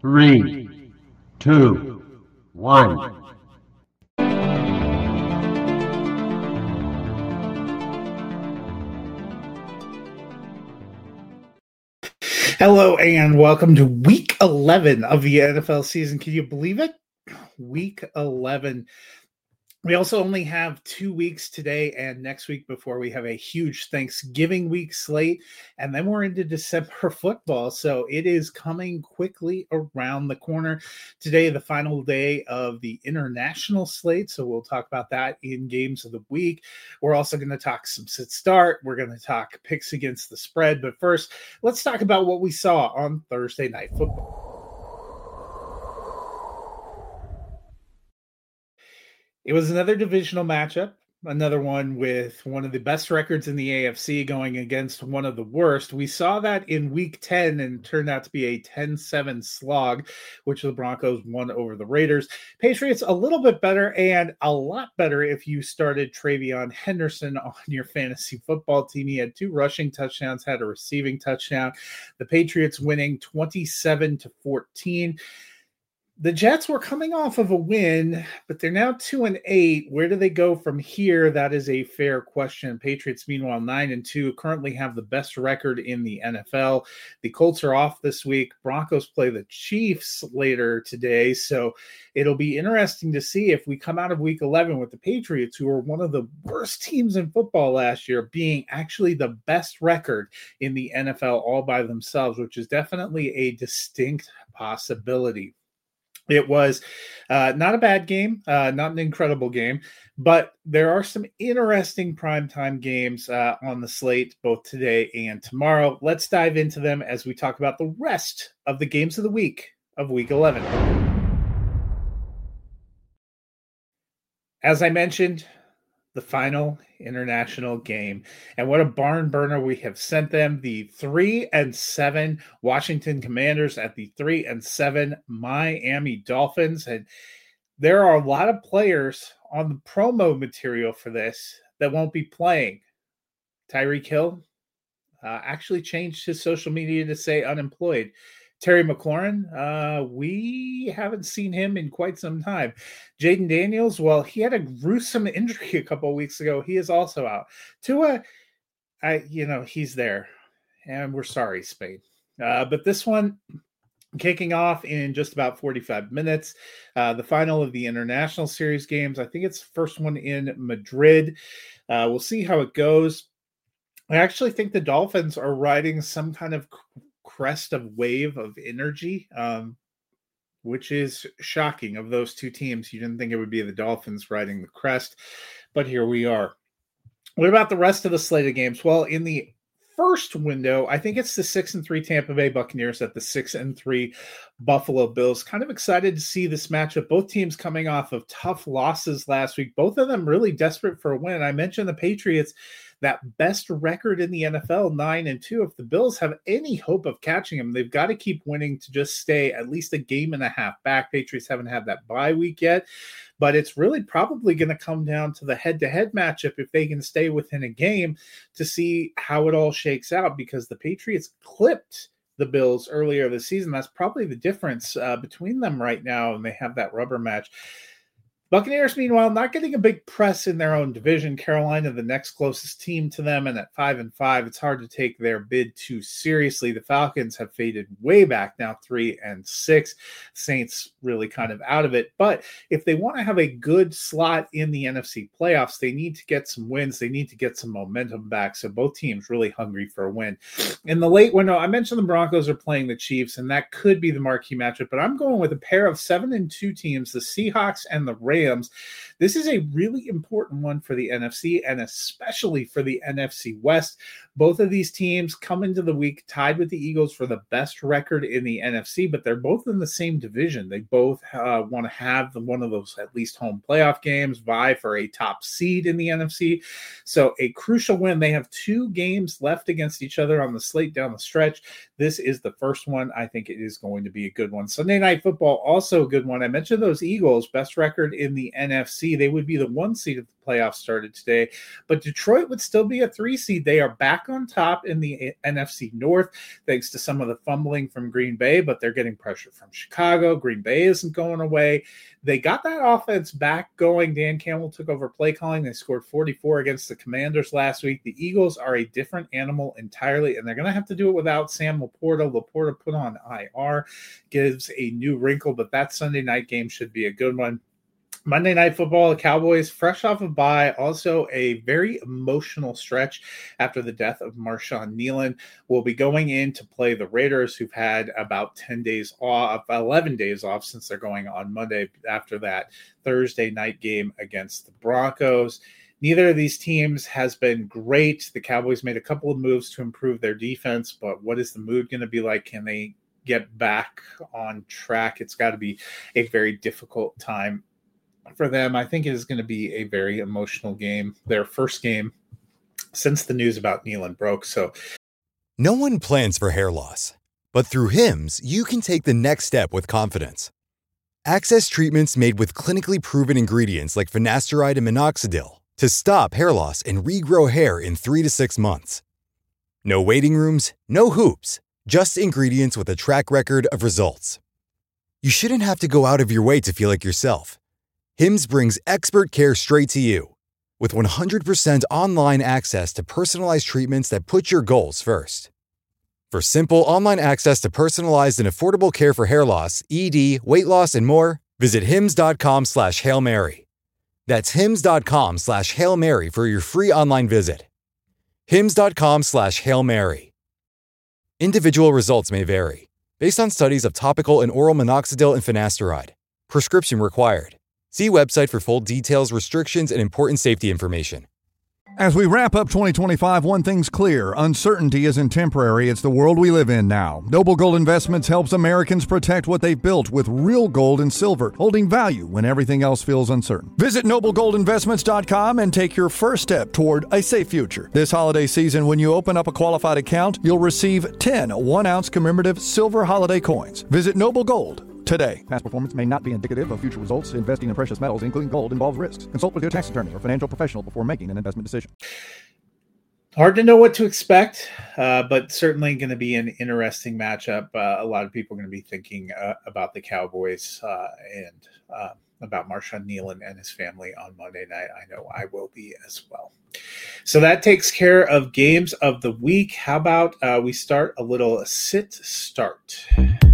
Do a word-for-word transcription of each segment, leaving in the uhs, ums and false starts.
Three, two, one. Hello and welcome to week eleven of the N F L season. Can you believe it? Week eleven. We also only have two weeks today and next week before we have a huge Thanksgiving week slate, and then we're into December football. So it is coming quickly around the corner. Today, the final day of the international slate. So we'll talk about that in games of the week. We're also going to talk some sit start. We're going to talk picks against the spread. But first, let's talk about what we saw on Thursday Night Football. It was another divisional matchup, another one with one of the best records in the A F C going against one of the worst. We saw that in week ten and turned out to be a ten seven slog, which the Broncos won over the Raiders. Patriots a little bit better and a lot better if you started Travion Henderson on your fantasy football team. He had two rushing touchdowns, had a receiving touchdown. The Patriots winning twenty-seven to fourteen. The Jets were coming off of a win, but they're now two and eight. Where do they go from here? That is a fair question. Patriots, meanwhile, nine and two, currently have the best record in the N F L. The Colts are off this week. Broncos play the Chiefs later today, so it'll be interesting to see if we come out of week eleven with the Patriots, who were one of the worst teams in football last year, being actually the best record in the N F L all by themselves, which is definitely a distinct possibility. It was uh, not a bad game, uh, not an incredible game, but there are some interesting primetime games uh, on the slate both today and tomorrow. Let's dive into them as we talk about the rest of the games of the week of week eleven. As I mentioned, the final international game, and what a barn burner we have sent them. The three and seven Washington Commanders at the three and seven Miami Dolphins. And there are a lot of players on the promo material for this that won't be playing. Tyreek Hill uh, actually changed his social media to say unemployed. Terry McLaurin, uh, we haven't seen him in quite some time. Jaden Daniels, well, he had a gruesome injury a couple of weeks ago. He is also out. Tua, I, you know, he's there, and we're sorry, Spain. Uh, but this one kicking off in just about forty-five minutes, uh, the final of the International Series games. I think it's the first one in Madrid. Uh, we'll see how it goes. I actually think the Dolphins are riding some kind of crest of wave of energy, um, which is shocking. Of those two teams, you didn't think it would be the Dolphins riding the crest, but here we are. What about the rest of the slate of games? Well, in the first window, I think it's the six and three Tampa Bay Buccaneers at the six and three Buffalo Bills. Kind of excited to see this matchup. Both teams coming off of tough losses last week. Both of them really desperate for a win. I mentioned the Patriots, that best record in the N F L, nine and two. If the Bills have any hope of catching them, they've got to keep winning to just stay at least a game and a half back. Patriots haven't had that bye week yet, but it's really probably going to come down to the head-to-head matchup if they can stay within a game to see how it all shakes out, because the Patriots clipped the Bills earlier this season. That's probably the difference uh, between them right now, and they have that rubber match. Buccaneers, meanwhile, not getting a big press in their own division. Carolina, the next closest team to them, and at five and five, it's hard to take their bid too seriously. The Falcons have faded way back now, three and six. Saints really kind of out of it. But if they want to have a good slot in the N F C playoffs, they need to get some wins. They need to get some momentum back. So both teams really hungry for a win. In the late window, I mentioned the Broncos are playing the Chiefs, and that could be the marquee matchup. But I'm going with a pair of seven and two teams, the Seahawks and the Rams. This is a really important one for the N F C and especially for the N F C West. Both of these teams come into the week tied with the Eagles for the best record in the N F C, but they're both in the same division. They both uh, want to have the, one of those at least home playoff games, vie for a top seed in the N F C. So a crucial win. They have two games left against each other on the slate down the stretch. This is the first one. I think it is going to be a good one. Sunday Night Football, also a good one. I mentioned those Eagles, best record in in the N F C. They would be the one seed if the playoffs started today, but Detroit would still be a three seed. They are back on top in the N F C North thanks to some of the fumbling from Green Bay, but they're getting pressure from Chicago. Green Bay isn't going away. They got that offense back going. Dan Campbell took over play calling. They scored forty-four against the Commanders last week. The Eagles are a different animal entirely, and they're going to have to do it without Sam Laporta. Laporta put on I R, gives a new wrinkle, but that Sunday night game should be a good one. Monday Night Football, the Cowboys, fresh off a bye, also a very emotional stretch after the death of Marshawn Nealon, will be going in to play the Raiders, who've had about ten days off, eleven days off since they're going on Monday after that Thursday night game against the Broncos. Neither of these teams has been great. The Cowboys made a couple of moves to improve their defense, but what is the mood going to be like? Can they get back on track? It's got to be a very difficult time for them. I think it is going to be a very emotional game, their first game since the news about Nealon broke. So no one plans for hair loss, but through Hims, you can take the next step with confidence. Access treatments made with clinically proven ingredients like finasteride and minoxidil to stop hair loss and regrow hair in three to six months. No waiting rooms, no hoops, just ingredients with a track record of results. You shouldn't have to go out of your way to feel like yourself. Hims brings expert care straight to you. With one hundred percent online access to personalized treatments that put your goals first. For simple online access to personalized and affordable care for hair loss, E D, weight loss, and more, visit hims.com slash Hail Mary. That's hims.com slash Hail Mary for your free online visit. hims.com slash Hail Mary. Individual results may vary, based on studies of topical and oral minoxidil and finasteride. Prescription required. See website for full details, restrictions, and important safety information. As we wrap up twenty twenty-five, one thing's clear. Uncertainty isn't temporary. It's the world we live in now. Noble Gold Investments helps Americans protect what they've built with real gold and silver, holding value when everything else feels uncertain. Visit noble gold investments dot com and take your first step toward a safe future. This holiday season, when you open up a qualified account, you'll receive ten one-ounce commemorative silver holiday coins. Visit Noble Gold today. Past performance may not be indicative of future results. Investing in precious metals, including gold, involves risks. Consult with your tax attorney or financial professional before making an investment decision. Hard to know what to expect, uh, but certainly going to be an interesting matchup. Uh, a lot of people are going to be thinking uh, about the Cowboys uh, and uh, about Marshawn Nealon and his family on Monday night. I know I will be as well. So that takes care of games of the week. How about uh, we start a little sit start?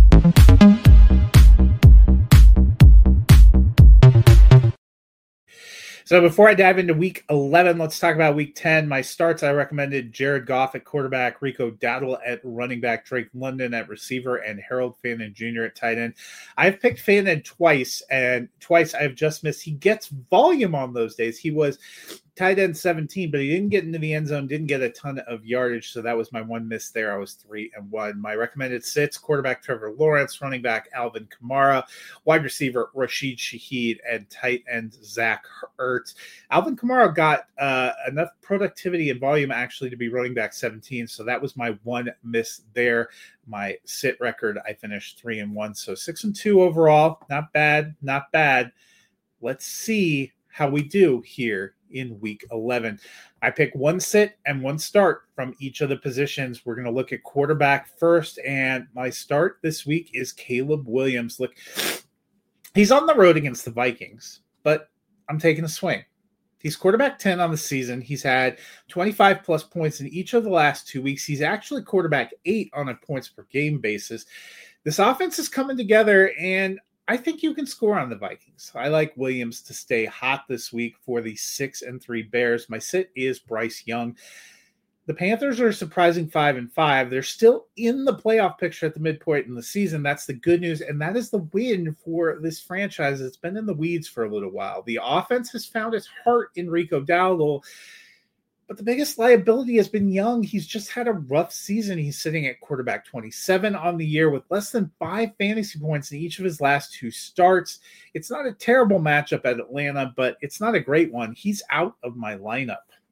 So before I dive into week eleven, let's talk about week ten. My starts, I recommended Jared Goff at quarterback, Rico Dowdle at running back, Drake London at receiver, and Harold Fannin Junior at tight end. I've picked Fannin twice, and twice I've just missed. He gets volume on those days. He was tight end seventeen, but he didn't get into the end zone, didn't get a ton of yardage, so that was my one miss there. I was three and one. My recommended sits, quarterback Trevor Lawrence, running back Alvin Kamara, wide receiver Rashid Shaheed, and tight end Zach Ertz. Alvin Kamara got uh, enough productivity and volume actually to be running back seventeen, so that was my one miss there. My sit record, I finished three and one, so six and two overall. Not bad, not bad. Let's see how we do here in week eleven. I pick one sit and one start from each of the positions. We're going to look at quarterback first, and my start this week is Caleb Williams. Look, he's on the road against the Vikings, but I'm taking a swing. He's quarterback ten on the season. He's had twenty-five plus points in each of the last two weeks. He's actually quarterback eight on a points per game basis. This offense is coming together, and I think you can score on the Vikings. I like Williams to stay hot this week for the six and three Bears. My sit is Bryce Young. The Panthers are a surprising five and five. They're still in the playoff picture at the midpoint in the season. That's the good news, and that is the win for this franchise. It's been in the weeds for a little while. The offense has found its heart in Rico Dowdle, but the biggest liability has been Young. He's just had a rough season. He's sitting at quarterback twenty-seven on the year with less than five fantasy points in each of his last two starts. It's not a terrible matchup at Atlanta, but it's not a great one. He's out of my lineup.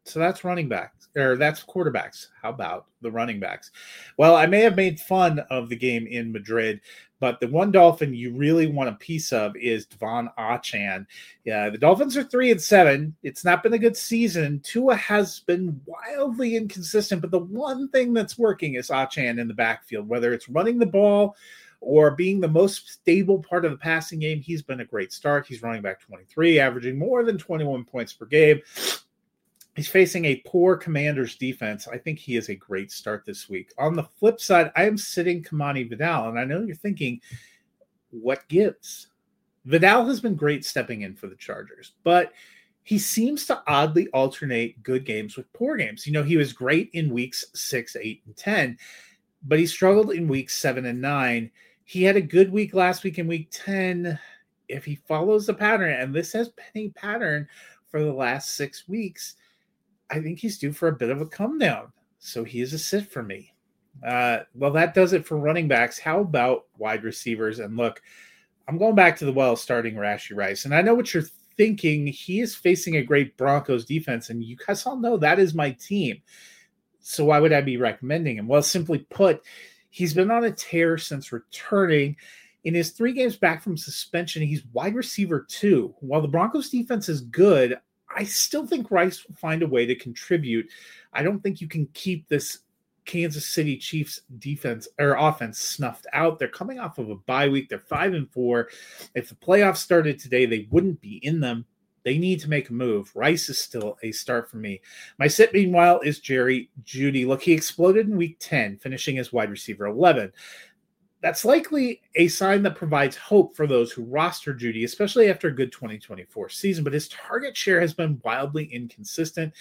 So that's running backs, or that's quarterbacks. How about the running backs? Well, I may have made fun of the game in Madrid, but the one Dolphin you really want a piece of is Devon Achane. Yeah, the Dolphins are three and seven. It's not been a good season. Tua has been wildly inconsistent, but the one thing that's working is Achane in the backfield, whether it's running the ball or being the most stable part of the passing game. He's been a great start. He's running back twenty-three, averaging more than twenty-one points per game. He's facing a poor Commanders defense. I think he is a great start this week. On the flip side, I am sitting Kamani Vidal, and I know you're thinking, what gives? Vidal has been great stepping in for the Chargers, but he seems to oddly alternate good games with poor games. You know, he was great in weeks six, eight, and ten, but he struggled in weeks seven and nine. He had a good week last week in week ten. If he follows the pattern, and this has been a pattern for the last six weeks, I think he's due for a bit of a come down. So he is a sit for me. Uh, well, that does it for running backs. How about wide receivers? And look, I'm going back to the well starting Rashee Rice. And I know what you're thinking. He is facing a great Broncos defense. And you guys all know that is my team. So why would I be recommending him? Well, simply put, he's been on a tear since returning. In his three games back from suspension, he's wide receiver two. While the Broncos defense is good, I still think Rice will find a way to contribute. I don't think you can keep this Kansas City Chiefs defense or offense snuffed out. They're coming off of a bye week. They're five and four. If the playoffs started today, they wouldn't be in them. They need to make a move. Rice is still a start for me. My sit, meanwhile, is Jerry Jeudy. Look, he exploded in week ten, finishing as wide receiver eleven. That's likely a sign that provides hope for those who roster Jeudy, especially after a good twenty twenty-four season. But his target share has been wildly inconsistent.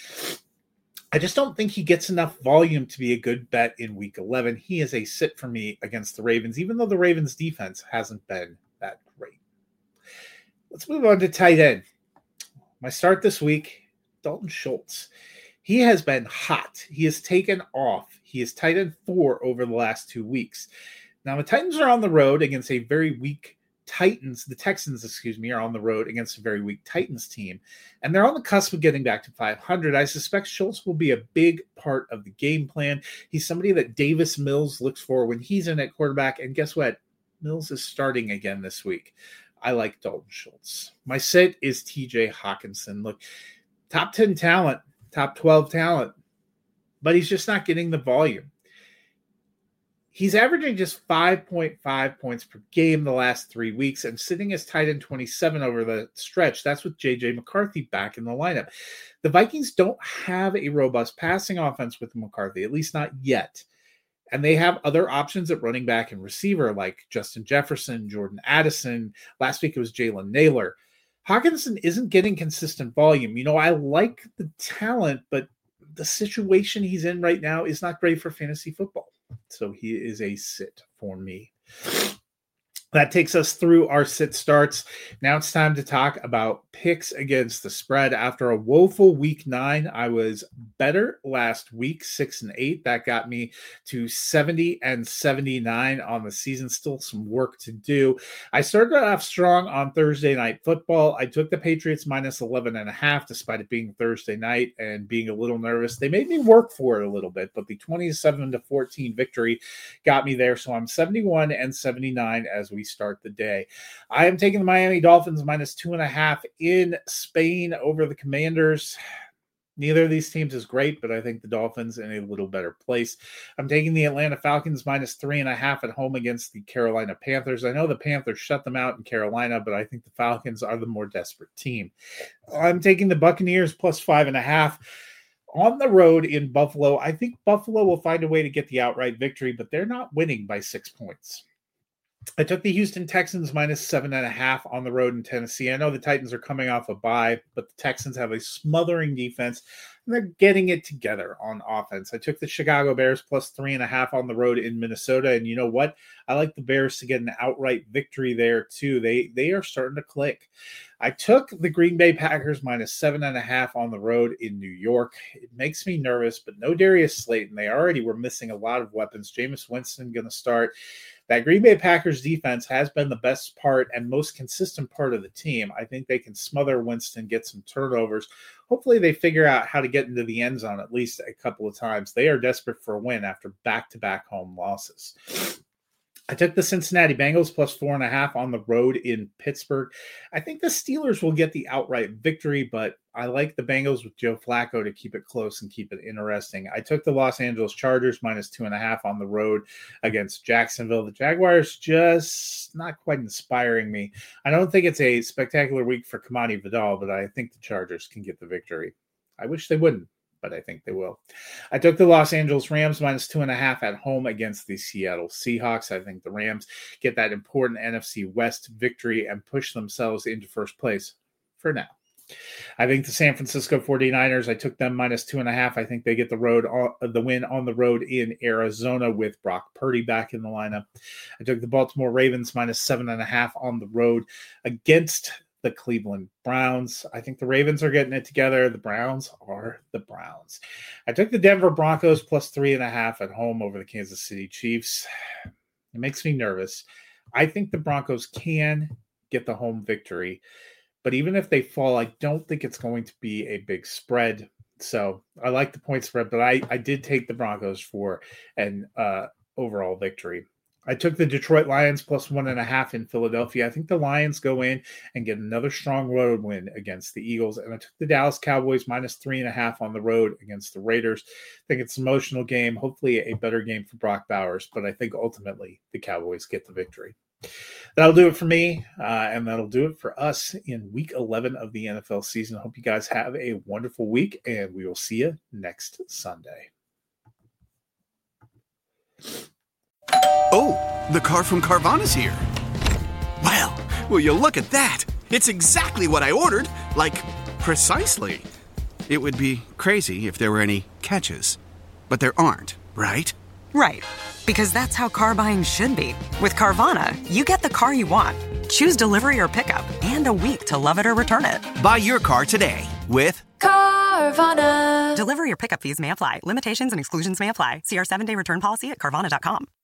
I just don't think he gets enough volume to be a good bet in week eleven. He is a sit for me against the Ravens, even though the Ravens defense hasn't been that great. Let's move on to tight end. My start this week, Dalton Schultz. He has been hot. He has taken off. He is tight end four over the last two weeks. Now, the Titans are on the road against a very weak Titans. The Texans, excuse me, are on the road against a very weak Titans team. And they're on the cusp of getting back to five hundred. I suspect Schultz will be a big part of the game plan. He's somebody that Davis Mills looks for when he's in at quarterback. And guess what? Mills is starting again this week. I like Dalton Schultz. My sit is T J Hockenson. Look, top ten talent, top twelve talent, but he's just not getting the volume. He's averaging just five point five points per game the last three weeks and sitting as tight end twenty-seven over the stretch. That's with J J McCarthy back in the lineup. The Vikings don't have a robust passing offense with McCarthy, at least not yet. And they have other options at running back and receiver like Justin Jefferson, Jordan Addison. Last week it was Jalen Naylor. Hockenson isn't getting consistent volume. You know, I like the talent, but the situation he's in right now is not great for fantasy football. So he is a sit for me. That takes us through our sit starts. Now it's time to talk about picks against the spread. After a woeful week nine, I was better last week, six and eight. That got me to seventy and seventy-nine on the season. Still some work to do. I started off strong on Thursday Night Football. I took the Patriots minus eleven and a half, despite it being Thursday night and being a little nervous. They made me work for it a little bit, but the twenty-seven to fourteen victory got me there. So I'm seventy-one and seventy-nine as we start the day. I am taking the Miami Dolphins minus two and a half in Spain over the Commanders. Neither of these teams is great, but I think the Dolphins in a little better place. I'm taking the Atlanta Falcons minus three and a half at home against the Carolina Panthers. I know the Panthers shut them out in Carolina, but I think the Falcons are the more desperate team. I'm taking the Buccaneers plus five and a half on the road in Buffalo. I think Buffalo will find a way to get the outright victory, but they're not winning by six points. I took the Houston Texans minus seven and a half on the road in Tennessee. I know the Titans are coming off a bye, but the Texans have a smothering defense, and they're getting it together on offense. I took the Chicago Bears plus three and a half on the road in Minnesota, and you know what? I like the Bears to get an outright victory there too. They they are starting to click. I took the Green Bay Packers minus seven and a half on the road in New York. It makes me nervous, but no Darius Slayton. They already were missing a lot of weapons. Jameis Winston going to start. That Green Bay Packers defense has been the best part and most consistent part of the team. I think they can smother Winston, get some turnovers. hopefully they figure out how to get into the end zone at least a couple of times. They are desperate for a win after back-to-back home losses. I took the Cincinnati Bengals plus four and a half on the road in Pittsburgh. I think the Steelers will get the outright victory, but I like the Bengals with Joe Flacco to keep it close and keep it interesting. I took the Los Angeles Chargers minus two and a half on the road against Jacksonville. The Jaguars just not quite inspiring me. I don't think it's a spectacular week for Kamani Vidal, but I think the Chargers can get the victory. I wish they wouldn't, but I think they will. I took the Los Angeles Rams minus two and a half at home against the Seattle Seahawks. I think the Rams get that important N F C West victory and push themselves into first place for now. I think the San Francisco forty-niners, I took them minus two and a half. I think they get the road, the win on the road in Arizona with Brock Purdy back in the lineup. I took the Baltimore Ravens minus seven and a half on the road against the Cleveland Browns. I think the Ravens are getting it together. The Browns are the Browns. I took the Denver Broncos plus three and a half at home over the Kansas City Chiefs. It makes me nervous. I think the Broncos can get the home victory, but even if they fall, I don't think it's going to be a big spread. So I like the point spread, but I, I did take the Broncos for an uh, overall victory. I took the Detroit Lions plus one and a half in Philadelphia. I think the Lions go in and get another strong road win against the Eagles. And I took the Dallas Cowboys minus three and a half on the road against the Raiders. I think it's an emotional game, hopefully a better game for Brock Bowers, but I think ultimately the Cowboys get the victory. That'll do it for me, uh, and that'll do it for us in week eleven of the N F L season. I hope you guys have a wonderful week, and we will see you next Sunday. Oh, the car from Carvana's here. Well, will you look at that? It's exactly what I ordered, like, precisely. It would be crazy if there were any catches, but there aren't, right? Right, because that's how car buying should be. With Carvana, you get the car you want. Choose delivery or pickup, and a week to love it or return it. Buy your car today with Carvana. Delivery or pickup fees may apply. Limitations and exclusions may apply. See our seven-day return policy at Carvana dot com.